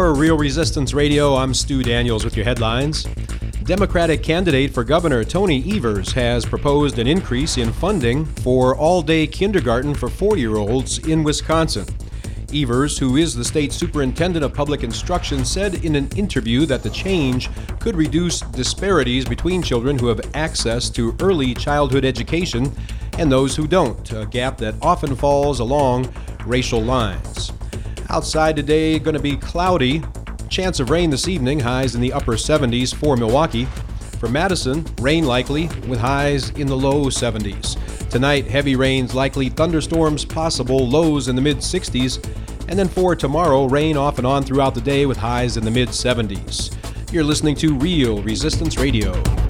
For Real Resistance Radio, I'm Stu Daniels with your headlines. Democratic candidate for governor Tony Evers has proposed an increase in funding for all-day kindergarten for 4-year-olds in Wisconsin. Evers, who is the state superintendent of public instruction, said in an interview that the change could reduce disparities between children who have access to early childhood education and those who don't, a gap that often falls along racial lines. Outside today, going to be cloudy. Chance of rain this evening, highs in the upper 70s for Milwaukee. For Madison, rain likely with highs in the low 70s. Tonight, heavy rains likely, thunderstorms possible, lows in the mid-60s. And then for tomorrow, rain off and on throughout the day with highs in the mid-70s. You're listening to Real Resistance Radio.